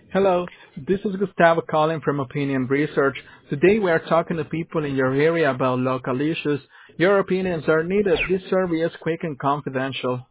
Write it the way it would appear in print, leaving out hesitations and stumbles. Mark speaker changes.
Speaker 1: Hello, this is Gustavo calling from Opinion Research. Today we are talking to people in your area about local issues. Your opinions are needed. This survey is quick and confidential.